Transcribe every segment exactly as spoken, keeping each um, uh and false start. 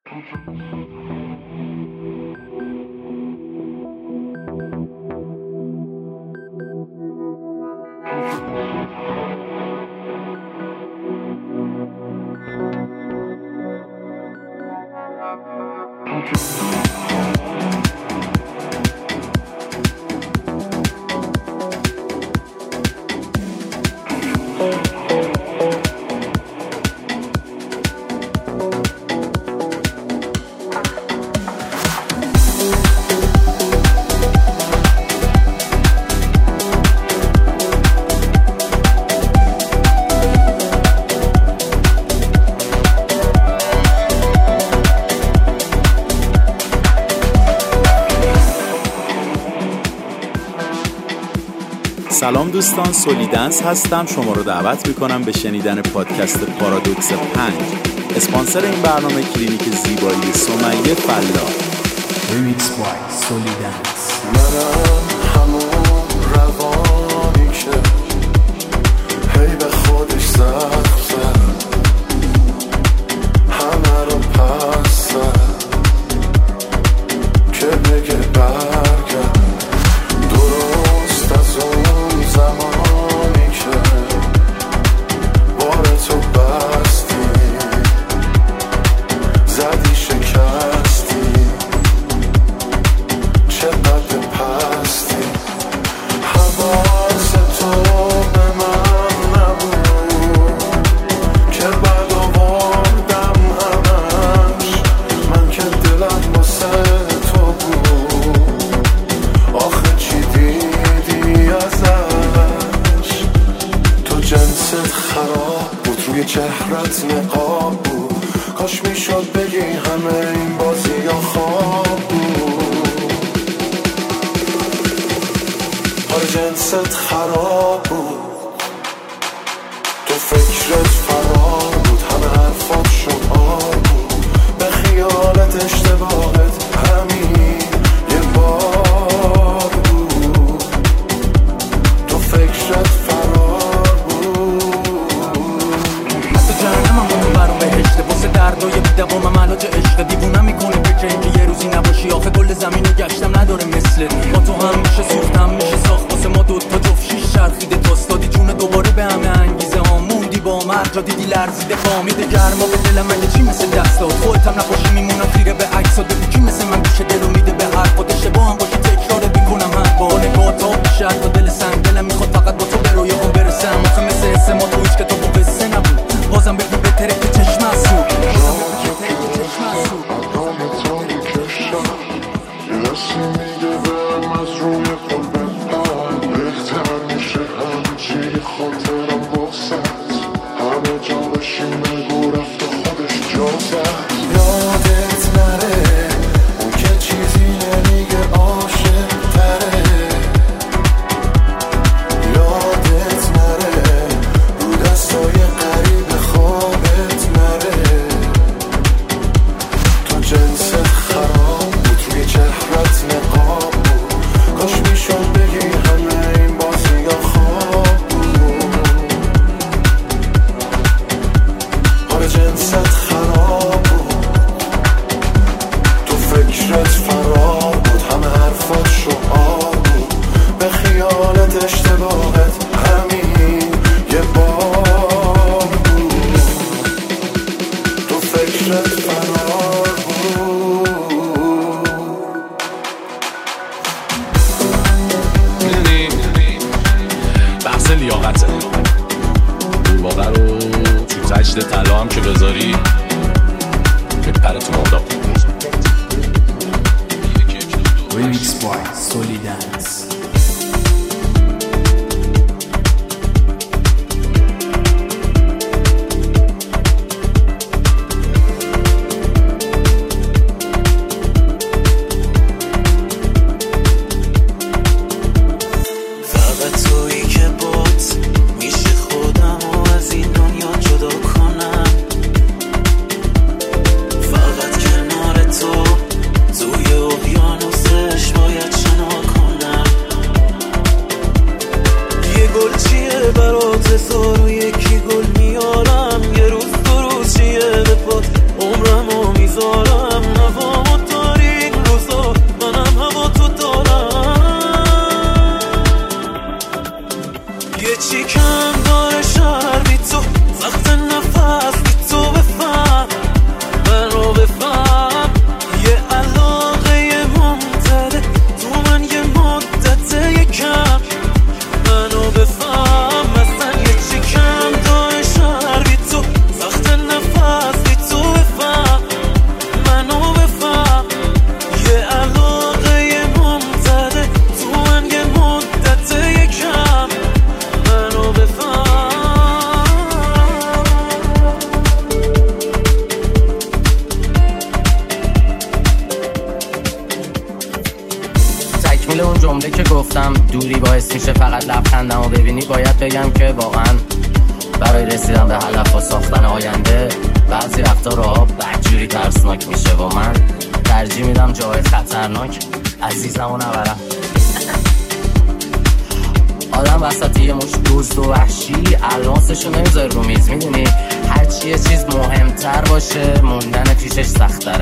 سلام دوستان، سولیدنس هستم. شما رو دعوت میکنم به شنیدن پادکست پارادوکس پنج. اسپانسر این برنامه کلینیک زیبایی سمیه فلاح. ریمیکس بای سولیدنس. منم همون روانی که هی به خودش زخم زد، همه رو پس زد که بگه برگرد. درست از اون زمانی که بار تو بستی، زدی شکستی، چقدر پستی. حواس تو به من نبود که بعد آوردم همش، من که دلم واسه تو بود. آخه چی دیدی ازش؟ تو جنست خراب بود، روی چهرت نقاب بود. کاش میشد بگی همه این بازی ها خواب بود. آره جنست خراب بود، تو فکرت فرار بود، همه حرفات شعار بود. به خیالت اشتباهت همین یه بار بود، تو فکرت فرار بود. حتی جهنمم اون برام بهشته، واسه دردای بی‌دوامم علاج عشق. دیوونم میکنه فکر اینکه یه روزی نباشی. آخه کل زمینو گشتم نداره مثلت. با تو هم میشه سوختم میشه ساخت، واسه ما دوتا جفت شیش چرخیده تاست. دادی جون دوباره به همه انگیزه ها، موندی با من جا دیدی لرزیده فامیده گرما به دلم. مگه چی مثل دستات خودت هم نباشی میمونم خیره به عکسات. بگو کی مثل من گوشه دلو میده به حرفات. اشتباه هم باشی تکرارت میکنم من با نگاه تا بیشتر تا دل سنگ. دلم میخواد فقط با تو به رویاهام برسم. آخه مثل حس ما تو هیچ کتاب و قصه نبود. بازم بگو بهتره که چشم هستو یسی میگه برم از روی قلبت هم بهتر میشه همچی خاطرم واسد. همه جا بشیم بگو رفت و خودش جا زد. یادت نره اون که چیزی نمیگه عاشق تره. یادت نره رو دستای قریب خوابت نره. تو جنست خراب بود، روی چهرت نقاب بود. کاش میشد بگی همه این بازی ها خواب بود. آره جنست خراب بود، تو فکرت فرار بود، همه حرفات شعار بود. به خیالت اشتباهت همین یه بار بود، تو فکرت فرار بود. میدونی بحث لیاقته، این واقع رو تو تجد طلا هم که بذاری بپره تو مرداب. ریمیکس بای سولیدنس. فقط تویی که بات میشه خودم و از این دنیا جدا کنم. فقط کنار تو توی اقیانوسش باید شنا کنم. یه گل چیه برات هزار و یکی گل میارم. یه روز دو روز چیه به پات عمرمو میذارم. تکمیل اون جمله که گفتم دوری باعث میشه فقط لبخندم و ببینی، باید بگم که واقعا برای رسیدن به هدف و ساختن آینده بعضی رفتارها بدجوری ترسناک میشه و من ترجیح میدم جای خطرناک عزیزم و نبرم. آدم وسط یه مش دزد و وحشی الماسشو نمیذاره رو میز، میدونی هرچی یه چیز مهمتر باشه موندن پیشش سختره.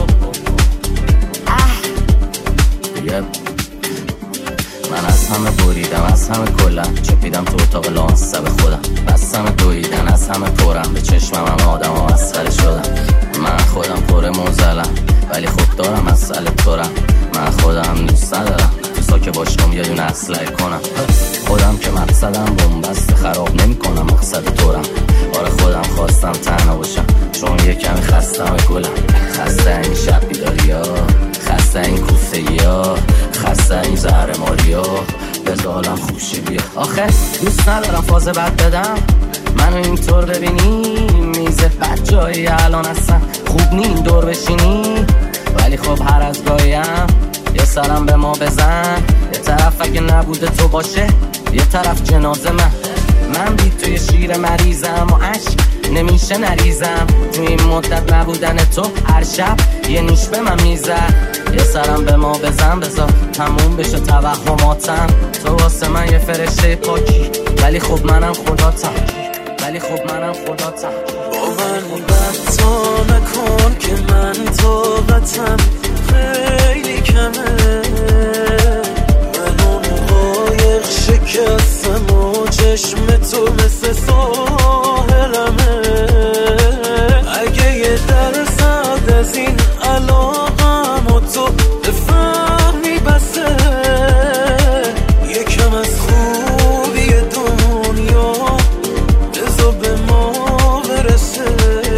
دیگه من از همه بریدم، از همه کلم چپیدم تو اتاق لانس به خودم، بستم دویدن از همه پرم به چشمم هم آدم ها مسخره شدم. من خودم پر موزلم ولی خود دارم مسئله تورم، من خودم دوست ندارم تو ساکه باشم یه دونه اسلحه کنم، خودم که مقصدم بومبست خراب نمی کنم مقصد تورم. آره خودم خواستم تنها باشم چون یه کمی خستم گلم، خسته این شب بیداری ها، خسته این کوفتگی ها، خسته این زهر ماری ها، بزالم خوشی بیا. آخه دوست ندارم فاز بد بدم منو اینطور ببینی، میزه بد جایی الان هستم خوب نی این دور بشینی، ولی خب هر از گاهیم یه سرم به ما بزن، یه طرف اگه نبوده تو باشه یه طرف جنازه من، من بی توی شیر مریضم و عشق نمیشه نریزم، تو این مدت نبودن تو هر شب یه نیش به من میزد، یه سرم به ما بزن بذار تموم بشه توهماتم، تو واسه من یه فرشته پاکی ولی خب منم خداتم، ولی خب منم خداتم. با من بد تا نکن که من طاقتم خیلی کمه، من اون قایق شکستم و چشم تو مثل ساحلمه، اگه یه درصد از این علاقم و تو بفهمی بسه، یکم از خوبی دنیا بذار به ما برسه،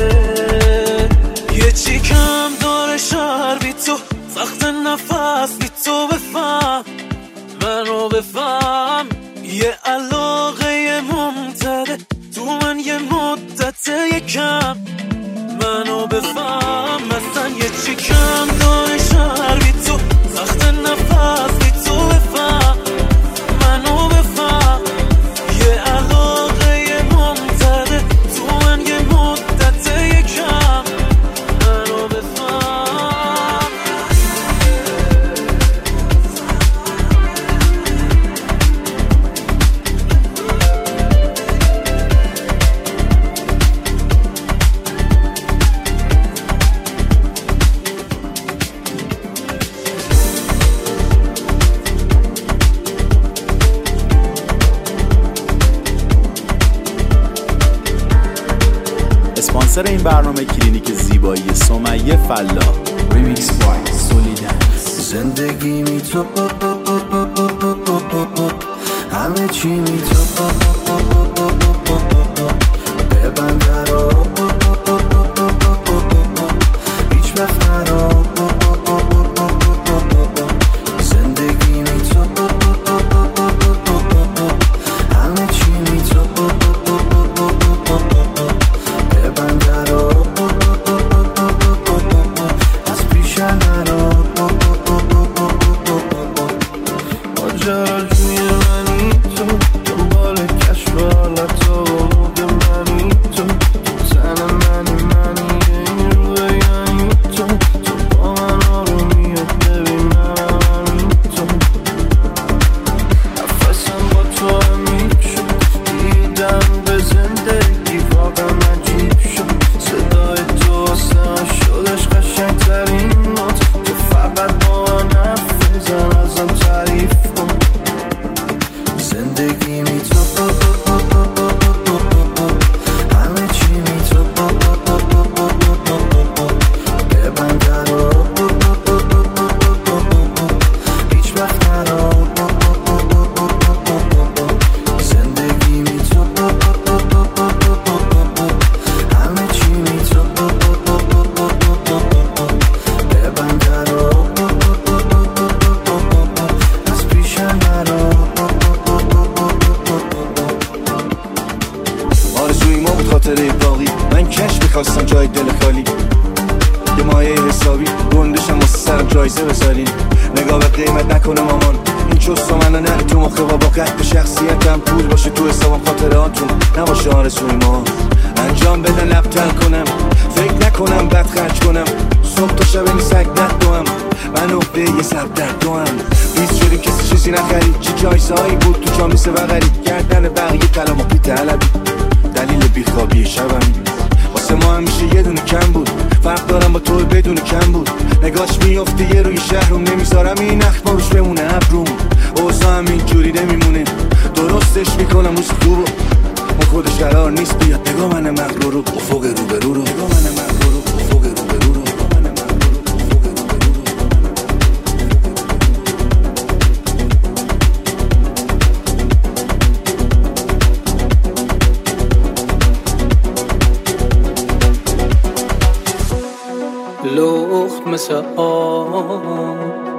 یه چی کم داره شهر بی تو، سخت نفس بی تو، بفهم منو بفهم، یه علاقه ممتده تو من یه مدت یکم، منو بفهم مثلا یه چی کم داره شهر بی تو، سخت نفس بی تو، بفهم منو بفهم، یه علاقه ممتده تو من یه مدت یکم، منو بفهم. اسپانسر این برنامه کلینیک زیبایی سمیه فلاح. ریمیکس بای سولیدنس. زندگی می تو همه چی می تو ببند رو هیچ وقت نرو، زندگی می تو همه چی می تو ببند رو از پیش نرو، ماجراجوی منی تو، دنبال کشف حالت و مود منی تو، تو تن منی منی این روی یعنی تو، تو با من آرومی و ببینم همین تو، نفسم با تو عمیق شد، دیدم به زندگی واقعا عجیب شد، صدای تو واسه شدش قشنگترین نوت، تو فقط با من حرف بزن ازم تعریف کن، زندگی می تو همه چی می تو ببند رو هیچ وقت نرو، زندگی می تو همه چی می تو ببند رو از پیش نرو. آرزوی ما بود خاطره باقی، من کش میخواستم جای دل خالی، یه مایه حسابی گندشم واسه سرم جایزه بذارین، نگاه به قیمت نکنه مامان این چوست و منو نه تو مخه با قد به شخصیتم پول باشه تو حسابم خاطراتون نباشه آرزوی ما انجام بدن لبتر کنم فکر نکنم بد خرج کنم صبح تا شب این سگ ندوام من به یه سر در دوام بیز شدیم کسی چیزی نخرید چی جایزهایی بود تو جامیسه بغرید گردن بقیه کلام و بی طلبی دلیل بیخوابی شبم واسه ما همیشه یه دونه کم بود فرق دارم با تو بدون کم بود نگاش میافته یه روی شهرم نمیذارم این اخبار روش بمونه ابروم اوضاع هم اینجوری نمیمونه درستش میکنم روز خوبو اون خودش قرار نیست بیاد نگاه من مغرور رو افق رو به رو رو نگاه من مغرور رو افق رو به رو رو لخت مثل آب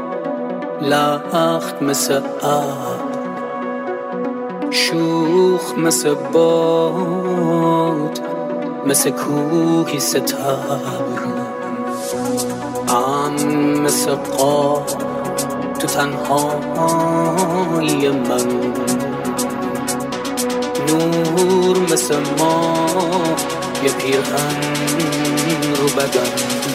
لخت مثل آب شوخ مثل باد مثل کوهی ستبر ام مثل قاب تو تنهای من نور مثل ما یه پیرهن رو بدن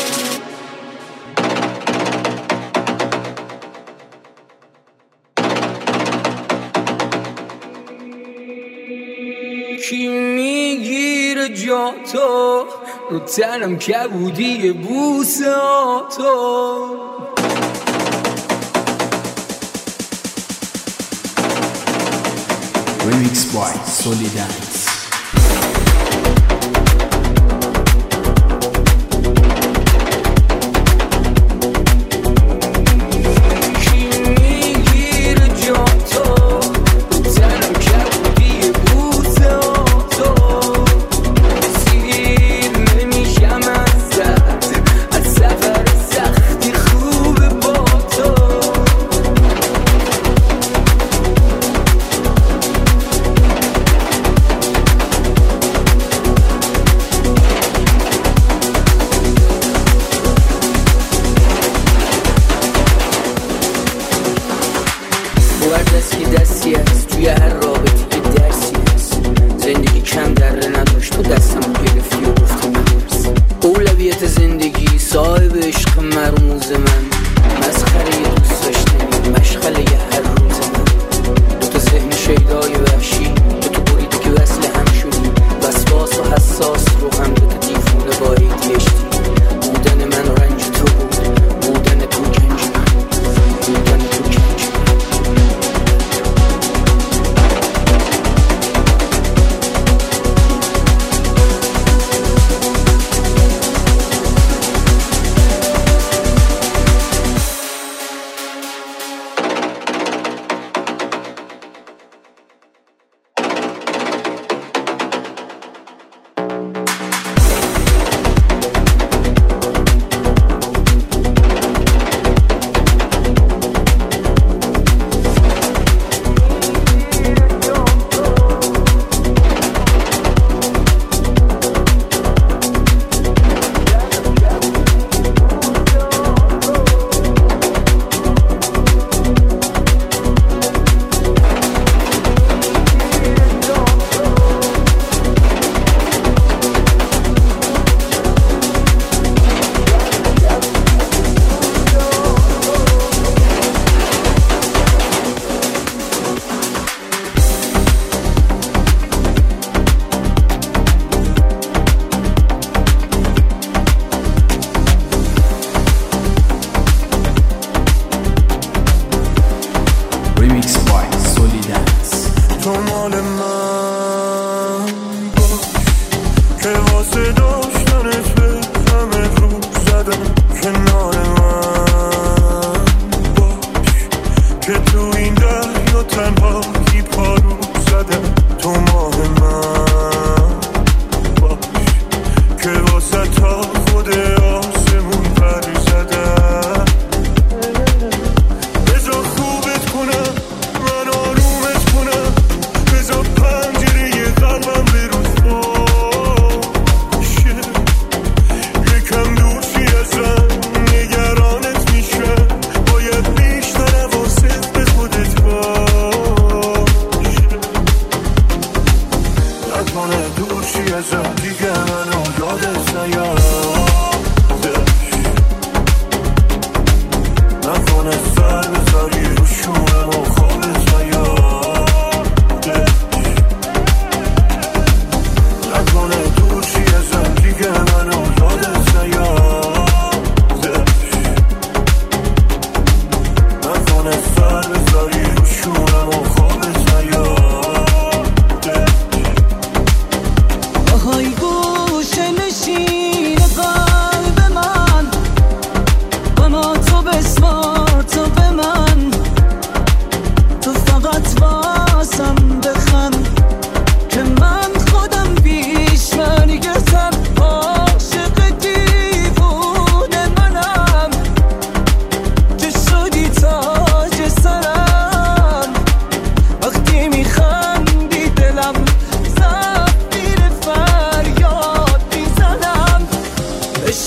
کی میگیره جا تو رو تنم کبودی بوساتو Remix by Solidance. دستی دستی هست توی هر رابطی که درسی هست زندگی کم دره نداشت تو دستم گرفتی و گفتی نرس اولویت زندگی صاحب عشق مرموز من مسخره یه دوست داشتنی مشغله یه هر روز من دوتا ذهن شیدای وحشی دوتا بریدی که وصل هم شدی وسواس و حساس رو هم دوتا دیفونه با ایدیشتی بودن من و رنج تو بود بودن تو گنج من بودن تو گنج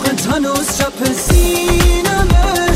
هنوز چپ سینمه